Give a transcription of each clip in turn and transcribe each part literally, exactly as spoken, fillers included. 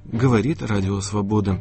говорит Радио Свобода.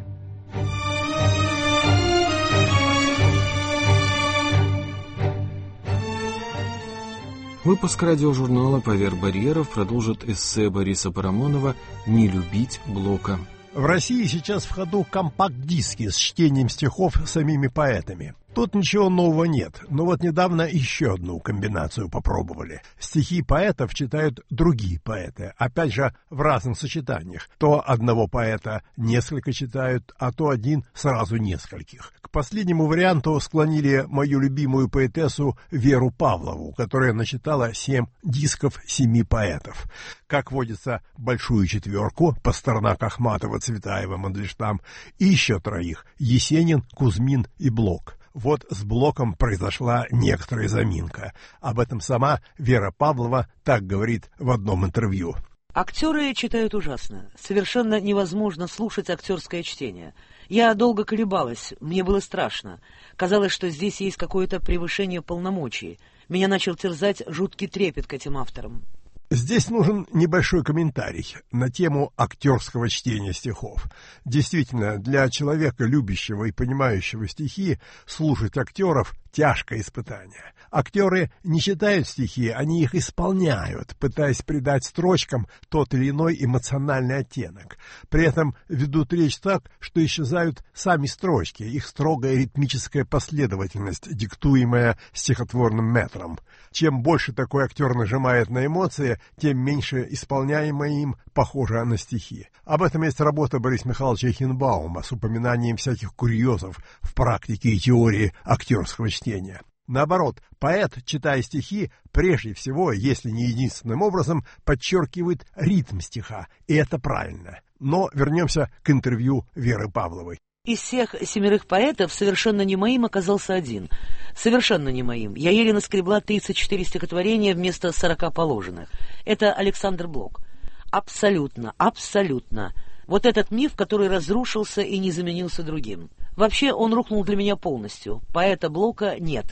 Выпуск радиожурнала «Поверх барьеров» продолжит эссе Бориса Парамонова «Не любить Блока». В России сейчас в ходу компакт-диски с чтением стихов самими поэтами. Тут ничего нового нет, но вот недавно еще одну комбинацию попробовали. Стихи поэтов читают другие поэты, опять же в разных сочетаниях. То одного поэта несколько читают, а то один сразу нескольких. К последнему варианту склонили мою любимую поэтессу Веру Павлову, которая начитала семь дисков семи поэтов. Как водится, большую четверку — Пастернак, Ахматова, Цветаева, Мандельштам, и еще троих — Есенин, Кузьмин и Блок. Вот с Блоком произошла некоторая заминка. Об этом сама Вера Павлова так говорит в одном интервью. Актеры читают ужасно. Совершенно невозможно слушать актерское чтение. Я долго колебалась, мне было страшно. Казалось, что здесь есть какое-то превышение полномочий. Меня начал терзать жуткий трепет к этим авторам. Здесь нужен небольшой комментарий на тему актерского чтения стихов. Действительно, для человека, любящего и понимающего стихи, слушать актеров — тяжкое испытание. Актеры не читают стихи, они их исполняют, пытаясь придать строчкам тот или иной эмоциональный оттенок. При этом ведут речь так, что исчезают сами строчки, их строгая ритмическая последовательность, диктуемая стихотворным метром. Чем больше такой актер нажимает на эмоции, тем меньше исполняемое им похоже на стихи. Об этом есть работа Бориса Михайловича Эйхенбаума с упоминанием всяких курьезов в практике и теории актерского чтения. Наоборот, поэт, читая стихи, прежде всего, если не единственным образом, подчеркивает ритм стиха, и это правильно. Но вернемся к интервью Веры Павловой. Из всех семерых поэтов совершенно не моим оказался один. Совершенно не моим. Я еле наскребла тридцать четыре стихотворения вместо сорока положенных. Это Александр Блок. Абсолютно, абсолютно. Вот этот миф, который разрушился и не заменился другим. Вообще он рухнул для меня полностью. Поэта Блока нет.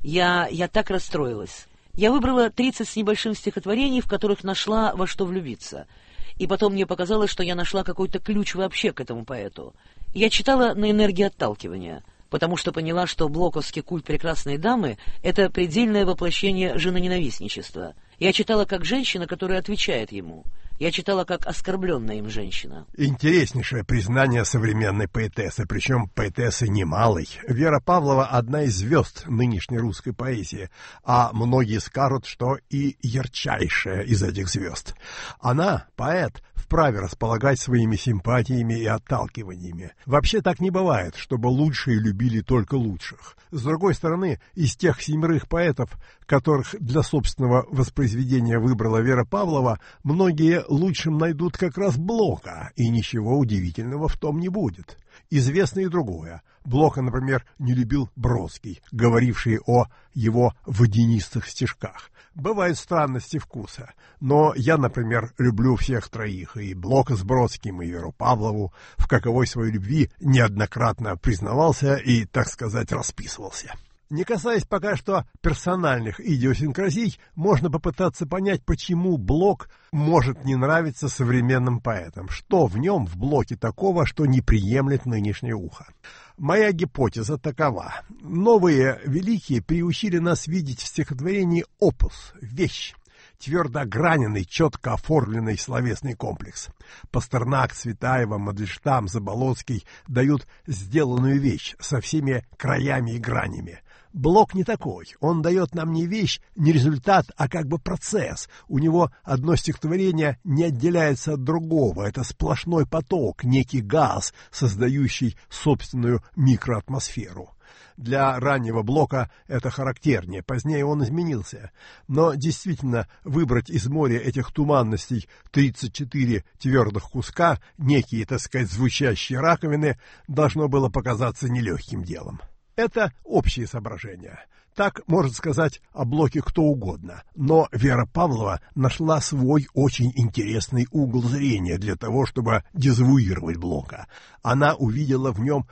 Я, я так расстроилась. Я выбрала тридцать с небольшим стихотворений, в которых нашла во что влюбиться. И потом мне показалось, что я нашла какой-то ключ вообще к этому поэту. Я читала на энергии отталкивания, потому что поняла, что блоковский культ прекрасной дамы — это предельное воплощение женоненавистничества. Я читала как женщина, которая отвечает ему. Я читала как оскорбленная им женщина. Интереснейшее признание современной поэтессы, причем поэтессы немалой. Вера Павлова — одна из звезд нынешней русской поэзии, а многие скажут, что и ярчайшая из этих звезд. Она, поэт, вправе располагать своими симпатиями и отталкиваниями. Вообще так не бывает, чтобы лучшие любили только лучших. С другой стороны, из тех семерых поэтов, которых для собственного воспроизведения выбрала Вера Павлова, многие лучшим найдут как раз Блока, и ничего удивительного в том не будет. Известно и другое. Блока, например, не любил Бродский, говоривший о его водянистых стишках. Бывают странности вкуса, но я, например, люблю всех троих, и Блока с Бродским, и Веру Павлову, в каковой своей любви неоднократно признавался и, так сказать, расписывался. Не касаясь пока что персональных идиосинкразий, можно попытаться понять, почему Блок может не нравиться современным поэтам. Что в нем, в Блоке, такого, что не приемлет нынешнее ухо? Моя гипотеза такова. Новые великие приучили нас видеть в стихотворении опус, вещь. Твердо ограненный, четко оформленный словесный комплекс. Пастернак, Цветаева, Мандельштам, Заболоцкий дают сделанную вещь со всеми краями и гранями. Блок не такой. Он дает нам не вещь, не результат, а как бы процесс. У него одно стихотворение не отделяется от другого. Это сплошной поток, некий газ, создающий собственную микроатмосферу. Для раннего Блока это характернее, позднее он изменился. Но действительно, выбрать из моря этих туманностей тридцать четыре твердых куска, некие, так сказать, звучащие раковины, должно было показаться нелегким делом. Это общие соображения. Так может сказать о Блоке кто угодно. Но Вера Павлова нашла свой очень интересный угол зрения для того, чтобы дезавуировать Блока. Она увидела в нем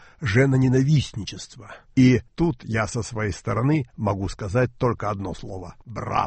женоненавистничество. И тут я со своей стороны могу сказать только одно слово — браво.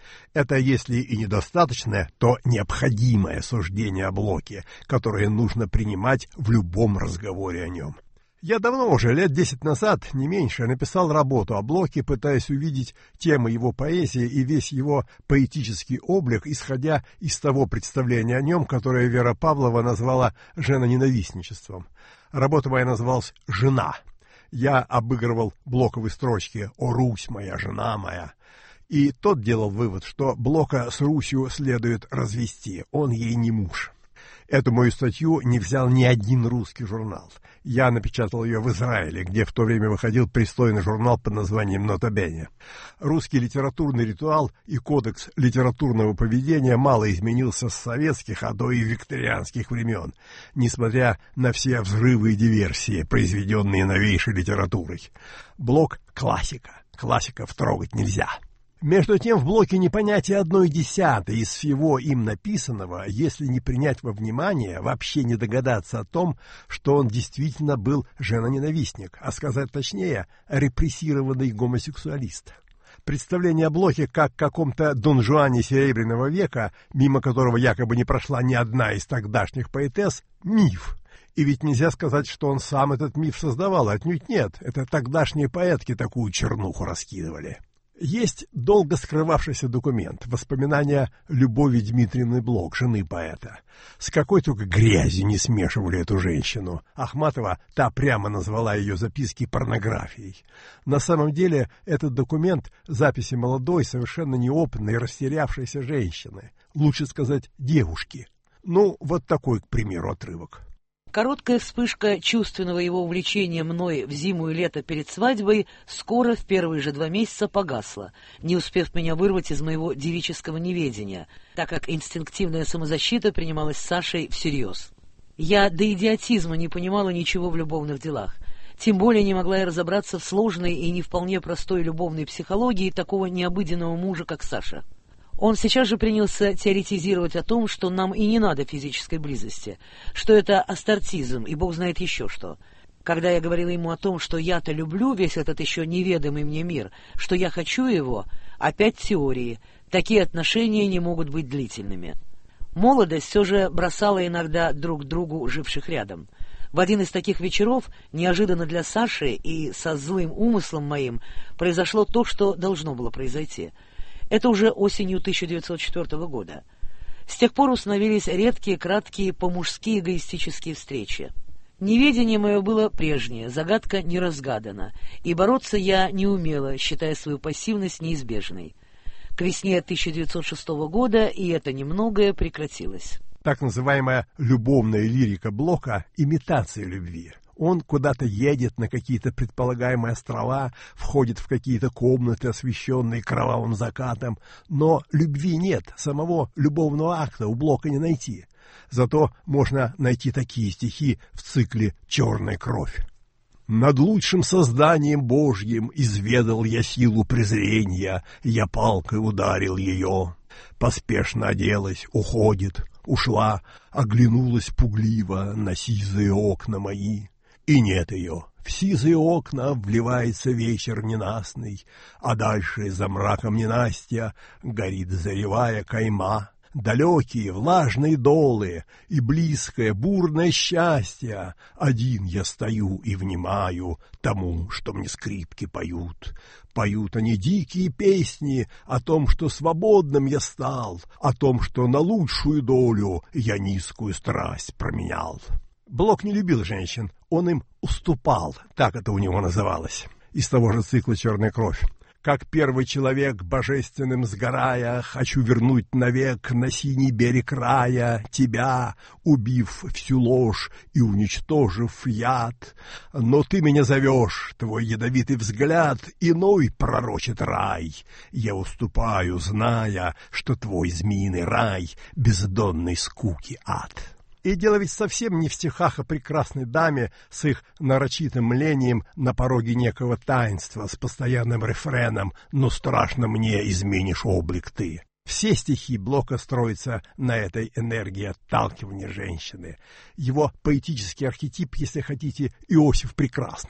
Это, если и недостаточное, то необходимое суждение о Блоке, которое нужно принимать в любом разговоре о нем. Я давно уже, лет десять назад, не меньше, написал работу о Блоке, пытаясь увидеть темы его поэзии и весь его поэтический облик, исходя из того представления о нем, которое Вера Павлова назвала женоненавистничеством. Работа моя называлась «Жена». Я обыгрывал Блоковы строчки «О, Русь моя, жена моя». И тот делал вывод, что Блока с Русью следует развести, он ей не муж. Эту мою статью не взял ни один русский журнал. Я напечатал ее в Израиле, где в то время выходил пристойный журнал под названием «Нота Бене». Русский литературный ритуал и кодекс литературного поведения мало изменился с советских, а то и викторианских времен, несмотря на все взрывы и диверсии, произведенные новейшей литературой. Блок — классика. Классиков трогать нельзя. Между тем, в Блоке не понятие одной десятой из всего им написанного, если не принять во внимание, вообще не догадаться о том, что он действительно был женоненавистник, а сказать точнее, репрессированный гомосексуалист. Представление о Блоке как каком-то Дон Жуане Серебряного века, мимо которого якобы не прошла ни одна из тогдашних поэтесс, миф. И ведь нельзя сказать, что он сам этот миф создавал, отнюдь нет, это тогдашние поэтки такую чернуху раскидывали. Есть долго скрывавшийся документ, воспоминания Любови Дмитриевны Блок, жены поэта. С какой только грязью не смешивали эту женщину. Ахматова, та прямо назвала ее записки порнографией. На самом деле этот документ — записи молодой, совершенно неопытной, растерявшейся женщины. Лучше сказать, девушки. Ну, вот такой, к примеру, отрывок. Короткая вспышка чувственного его увлечения мной в зиму и лето перед свадьбой скоро в первые же два месяца погасла, не успев меня вырвать из моего девического неведения, так как инстинктивная самозащита принималась Сашей всерьез. Я до идиотизма не понимала ничего в любовных делах, тем более не могла я разобраться в сложной и не вполне простой любовной психологии такого необыденного мужа, как Саша. Он сейчас же принялся теоретизировать о том, что нам и не надо физической близости, что это астартизм и бог знает еще что. Когда я говорила ему о том, что я-то люблю весь этот еще неведомый мне мир, что я хочу его, опять теории, такие отношения не могут быть длительными. Молодость все же бросала иногда друг другу живших рядом. В один из таких вечеров, неожиданно для Саши и со злым умыслом моим, произошло то, что должно было произойти. Это уже осенью тысяча девятьсот четвёртого года. С тех пор установились редкие, краткие, по-мужски эгоистические встречи. Неведение мое было прежнее, загадка не разгадана, и бороться я не умела, считая свою пассивность неизбежной. К весне тысяча девятьсот шестого года и это немногое прекратилось. Так называемая любовная лирика Блока — имитация любви. Он куда-то едет на какие-то предполагаемые острова, входит в какие-то комнаты, освещенные кровавым закатом, но любви нет, самого любовного акта у Блока не найти. Зато можно найти такие стихи в цикле «Черная кровь». «Над лучшим созданием Божьим изведал я силу презрения, я палкой ударил ее. Поспешно оделась, уходит, ушла, оглянулась пугливо на сизые окна мои. И нет ее, в сизые окна вливается вечер ненастный, а дальше за мраком ненастья горит заревая кайма. Далекие влажные долы и близкое бурное счастье. Один я стою и внимаю тому, что мне скрипки поют. Поют они дикие песни о том, что свободным я стал, о том, что на лучшую долю я низкую страсть променял». Блок не любил женщин, он им уступал, так это у него называлось, из того же цикла «Черная кровь». Как первый человек, божественным сгорая, хочу вернуть навек на синий берег рая тебя, убив всю ложь и уничтожив яд. Но ты меня зовешь, твой ядовитый взгляд иной пророчит рай. Я уступаю, зная, что твой змеиный рай — бездонной скуки ад. И дело ведь совсем не в стихах о прекрасной даме с их нарочитым млением на пороге некого таинства с постоянным рефреном «Но страшно мне, изменишь облик ты». Все стихи Блока строятся на этой энергии отталкивания женщины. Его поэтический архетип, если хотите, Иосиф Прекрасный.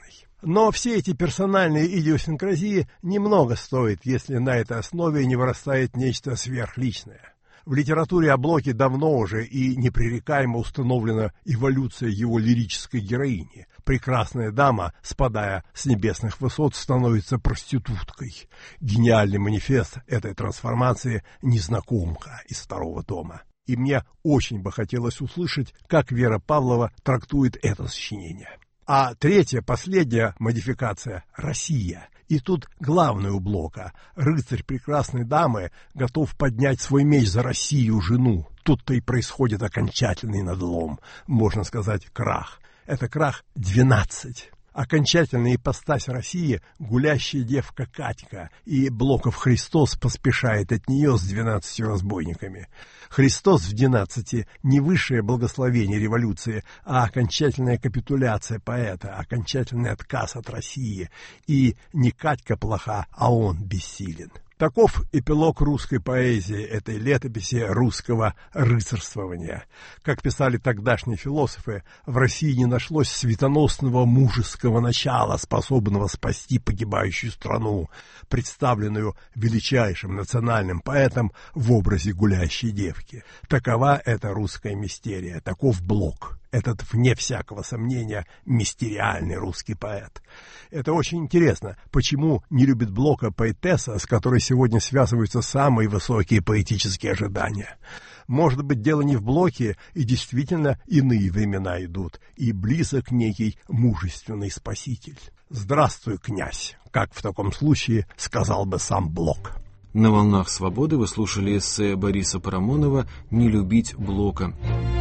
Но все эти персональные идиосинкразии немного стоят, если на этой основе не вырастает нечто сверхличное. В литературе о Блоке давно уже и непререкаемо установлена эволюция его лирической героини. Прекрасная дама, спадая с небесных высот, становится проституткой. Гениальный манифест этой трансформации «Незнакомка» из второго тома. И мне очень бы хотелось услышать, как Вера Павлова трактует это сочинение. А третья, последняя модификация – Россия. И тут главное у Блока. Рыцарь прекрасной дамы готов поднять свой меч за Россию, жену. Тут-то и происходит окончательный надлом, можно сказать, крах. Это крах двенадцать. Окончательная ипостась России — гулящая девка Катька, и Блоков Христос поспешает от нее с двенадцатью разбойниками. Христос в двенадцати — не высшее благословение революции, а окончательная капитуляция поэта, окончательный отказ от России. И не Катька плоха, а он бессилен. Таков эпилог русской поэзии, этой летописи русского рыцарствования. Как писали тогдашние философы, в России не нашлось светоносного мужеского начала, способного спасти погибающую страну, представленную величайшим национальным поэтом в образе гулящей девки. Такова эта русская мистерия, таков Блок. Этот, вне всякого сомнения, мистериальный русский поэт. Это очень интересно, почему не любит Блока поэтесса, с которой сегодня связываются самые высокие поэтические ожидания. Может быть, дело не в Блоке, и действительно иные времена идут, и близок некий мужественный спаситель. «Здравствуй, князь», как в таком случае сказал бы сам Блок. На «Волнах свободы» вы слушали эссе Бориса Парамонова «Не любить Блока».